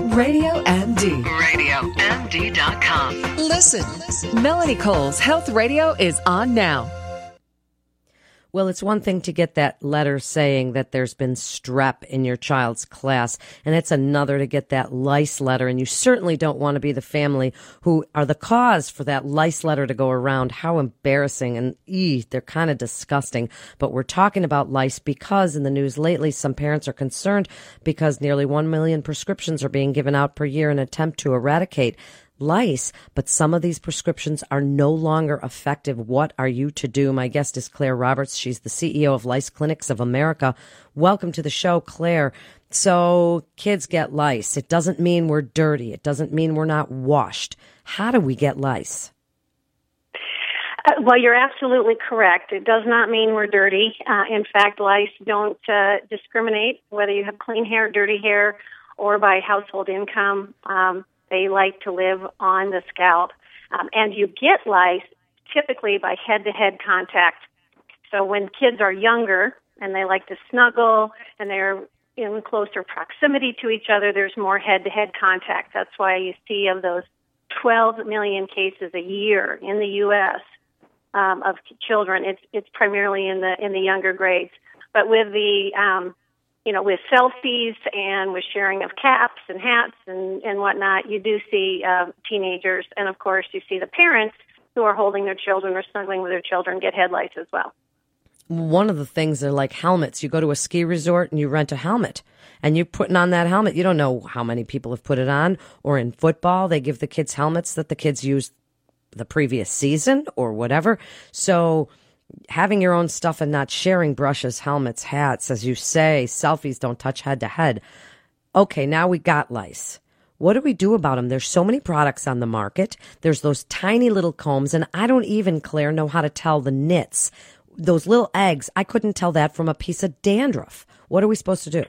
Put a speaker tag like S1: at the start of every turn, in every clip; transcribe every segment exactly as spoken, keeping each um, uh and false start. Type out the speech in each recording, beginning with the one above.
S1: Radio M D.
S2: radio M D dot com.
S1: Listen. Melanie Cole's Health Radio is on now.
S3: Well, it's one thing to get that letter saying that there's been strep in your child's class, and it's another to get that lice letter, and you certainly don't want to be the family who are the cause for that lice letter to go around. How embarrassing, and ee, they're kind of disgusting. But we're talking about lice because in the news lately, some parents are concerned because nearly one million prescriptions are being given out per year in an attempt to eradicate lice, but some of these prescriptions are no longer effective. What are you to do? My guest is Claire Roberts. She's the C E O of Lice Clinics of America. Welcome to the show, Claire. So kids get lice. It doesn't mean we're dirty. It doesn't mean we're not washed. How do we get lice?
S4: Uh, well, you're absolutely correct. It does not mean we're dirty. Uh, in fact, lice don't uh, discriminate whether you have clean hair, dirty hair, or by household income. Um, They like to live on the scalp. Um, and you get lice typically by head-to-head contact. So when kids are younger and they like to snuggle and they're in closer proximity to each other, there's more head-to-head contact. That's why you see of those twelve million cases a year in the U S um, of children, it's it's primarily in the in the younger grades. But with the um, you know, with selfies and with sharing of caps and hats and, and whatnot, you do see uh, teenagers. And, of course, you see the parents who are holding their children or snuggling with their children get head lice as well.
S3: One of the things are like helmets. You go to a ski resort and you rent a helmet, and you're putting on that helmet. You don't know how many people have put it on. Or in football, they give the kids helmets that the kids used the previous season or whatever. So having your own stuff and not sharing brushes, helmets, hats, as you say, selfies don't touch head to head. Okay, now we got lice. What do we do about them? There's so many products on the market. There's those tiny little combs, and I don't even, Claire, know how to tell the nits. Those little eggs, I couldn't tell that from a piece of dandruff. What are we supposed to do?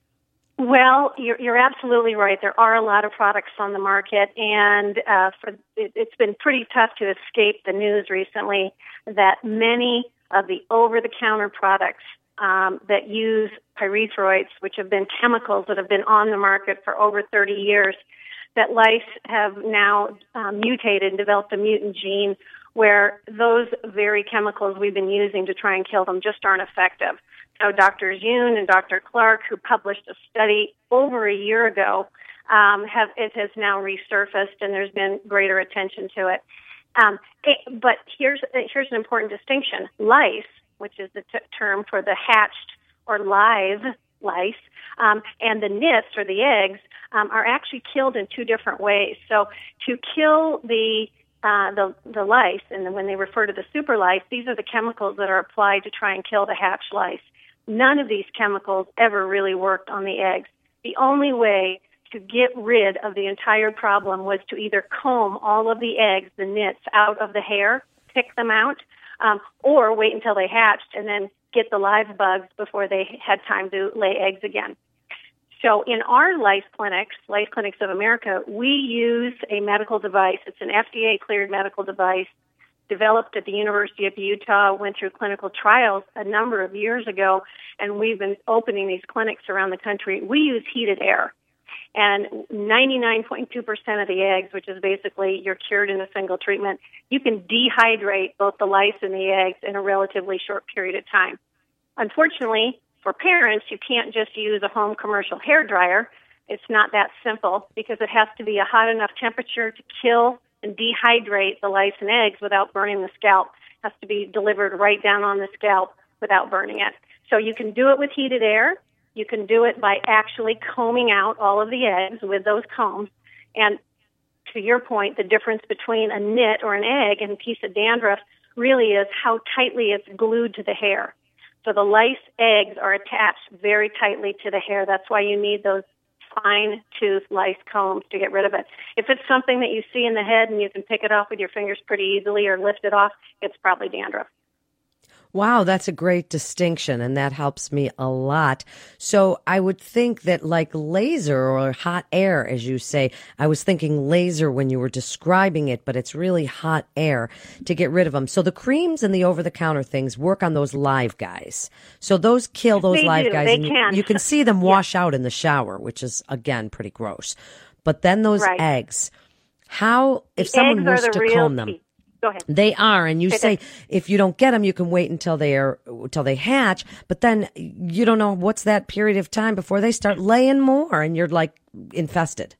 S4: Well, you're, you're absolutely right. There are a lot of products on the market, and uh, for, it, it's been pretty tough to escape the news recently that many of the over-the-counter products um, that use pyrethroids, which have been chemicals that have been on the market for over thirty years, that lice have now um, mutated and developed a mutant gene where those very chemicals we've been using to try and kill them just aren't effective. So Doctor Yoon and Doctor Clark, who published a study over a year ago, um, have it has now resurfaced, and there's been greater attention to it. Um, it but here's here's an important distinction: lice, which is the t- term for the hatched or live lice, um, and the nits or the eggs um, are actually killed in two different ways. So to kill the Uh, the the lice, and then when they refer to the super lice, these are the chemicals that are applied to try and kill the hatched lice. None of these chemicals ever really worked on the eggs. The only way to get rid of the entire problem was to either comb all of the eggs, the nits, out of the hair, pick them out, um, or wait until they hatched and then get the live bugs before they had time to lay eggs again. So in our lice clinics, Lice Clinics of America, we use a medical device. It's an F D A-cleared medical device developed at the University of Utah, went through clinical trials a number of years ago, and we've been opening these clinics around the country. We use heated air. And ninety-nine point two percent of the eggs, which is basically you're cured in a single treatment, you can dehydrate both the lice and the eggs in a relatively short period of time. Unfortunately, for parents, you can't just use a home commercial hair dryer. It's not that simple because it has to be a hot enough temperature to kill and dehydrate the lice and eggs without burning the scalp. It has to be delivered right down on the scalp without burning it. So you can do it with heated air. You can do it by actually combing out all of the eggs with those combs. And to your point, the difference between a nit or an egg and a piece of dandruff really is how tightly it's glued to the hair. So the lice eggs are attached very tightly to the hair. That's why you need those fine-tooth lice combs to get rid of it. If it's something that you see in the head and you can pick it off with your fingers pretty easily or lift it off, it's probably dandruff.
S3: Wow, that's a great distinction, and that helps me a lot. So I would think that like laser or hot air, as you say, I was thinking laser when you were describing it, but it's really hot air to get rid of them. So the creams and the over-the-counter things work on those live guys. So those kill those
S4: they
S3: live
S4: do.
S3: guys.
S4: They
S3: and
S4: can.
S3: You, you can see them wash
S4: yeah.
S3: out in the shower, which is, again, pretty gross. But then those
S4: Right.
S3: eggs, how, if
S4: The
S3: someone
S4: eggs
S3: was
S4: are the
S3: to
S4: real
S3: clone them,
S4: key. Go ahead.
S3: they are, and you
S4: It
S3: say
S4: is.
S3: if you don't get them, you can wait until they are until they hatch. But then you don't know what's that period of time before they start laying more, and you're like infested.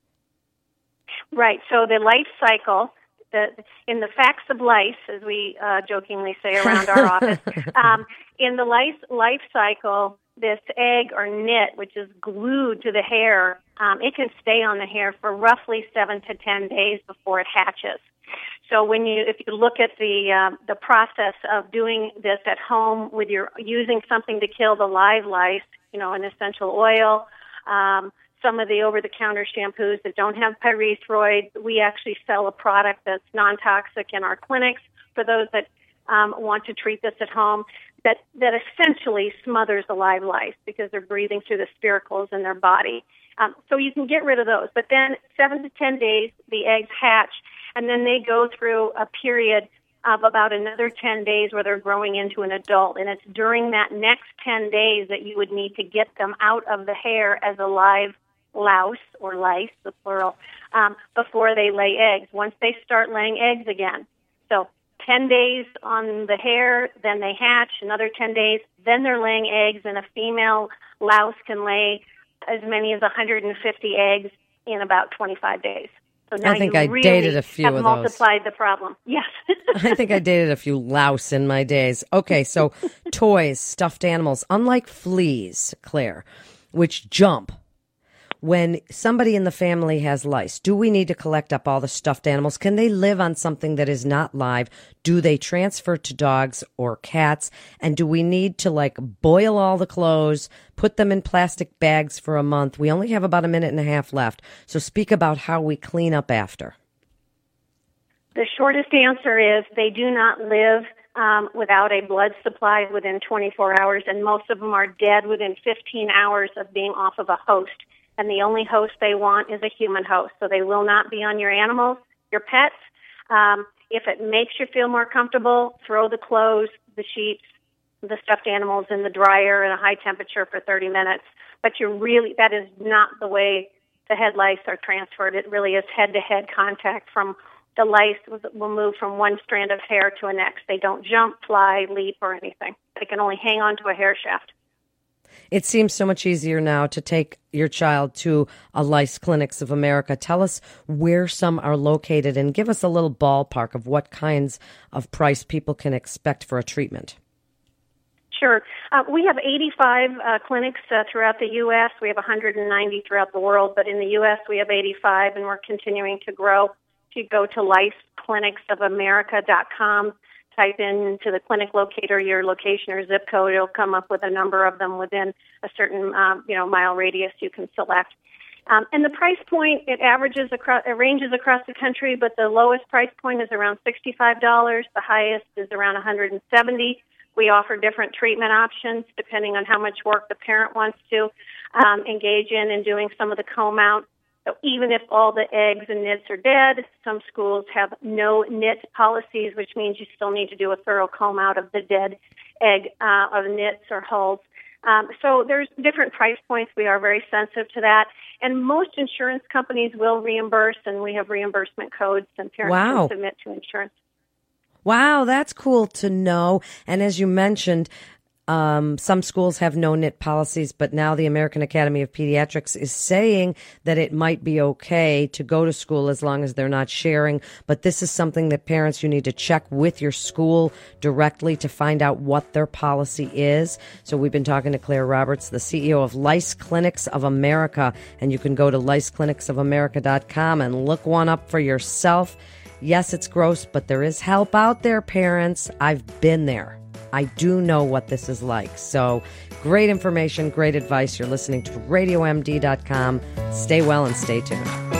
S4: Right. So the life cycle, the, in the facts of lice, as we uh, jokingly say around our office, um, in the lice life cycle, this egg or nit, which is glued to the hair, um, it can stay on the hair for roughly seven to ten days before it hatches. So when you, if you look at the uh, the process of doing this at home with your using something to kill the live lice, you know, an essential oil, um, some of the over-the-counter shampoos that don't have pyrethroid, we actually sell a product that's non-toxic in our clinics for those that um, want to treat this at home. That that essentially smothers the live lice because they're breathing through the spiracles in their body. Um, so you can get rid of those. But then seven to ten days, the eggs hatch. And then they go through a period of about another ten days where they're growing into an adult. And it's during that next ten days that you would need to get them out of the hair as a live louse or lice, the plural, um, before they lay eggs, once they start laying eggs again. So ten days on the hair, then they hatch, another ten days, then they're laying eggs, and a female louse can lay as many as one hundred fifty eggs in about twenty-five days. So now
S3: I think
S4: you
S3: I
S4: really
S3: dated a few
S4: have
S3: of those.
S4: multiplied the problem. Yes.
S3: I think I dated a few louse in my days. Okay, so toys, stuffed animals, unlike fleas, Claire, which jump. When somebody in the family has lice, do we need to collect up all the stuffed animals? Can they live on something that is not live? Do they transfer to dogs or cats? And do we need to like boil all the clothes, put them in plastic bags for a month? We only have about a minute and a half left. So speak about how we clean up after.
S4: The shortest answer is they do not live um, without a blood supply within twenty-four hours, and most of them are dead within fifteen hours of being off of a host. And the only host they want is a human host. So they will not be on your animals, your pets. Um, if it makes you feel more comfortable, throw the clothes, the sheets, the stuffed animals in the dryer at a high temperature for thirty minutes. But you're really, that is not the way the head lice are transferred. It really is head-to-head contact from the lice will move from one strand of hair to the next. They don't jump, fly, leap, or anything. They can only hang on to a hair shaft.
S3: It seems so much easier now to take your child to a Lice Clinics of America. Tell us where some are located and give us a little ballpark of what kinds of price people can expect for a treatment.
S4: Sure. Uh, we have eighty-five uh, clinics uh, throughout the U S. We have one hundred ninety throughout the world, but in the U S we have eighty-five, and we're continuing to grow. If you go to lice clinics of america dot com, type into the clinic locator your location or zip code, it'll come up with a number of them within a certain um, you know mile radius you can select. Um, and the price point, it averages across, it ranges across the country, but the lowest price point is around sixty-five dollars. The highest is around one hundred seventy dollars. We offer different treatment options depending on how much work the parent wants to um, engage in in doing some of the comb out. So even if all the eggs and nits are dead, some schools have no nit policies, which means you still need to do a thorough comb out of the dead egg uh, of nits or hulls. Um, so there's different price points. We are very sensitive to that. And most insurance companies will reimburse, and we have reimbursement codes, and parents
S3: Wow.
S4: can submit to insurance.
S3: Wow, that's cool to know. And as you mentioned, um, some schools have no nit policies, but now the American Academy of Pediatrics is saying that it might be okay to go to school as long as they're not sharing. But this is something that parents, you need to check with your school directly to find out what their policy is. So we've been talking to Claire Roberts, the C E O of Lice Clinics of America, and you can go to lice clinics of america dot com and look one up for yourself. Yes, it's gross, but there is help out there, parents. I've been there. I do know what this is like. So great information, great advice. You're listening to radio m d dot com. Stay well and stay tuned.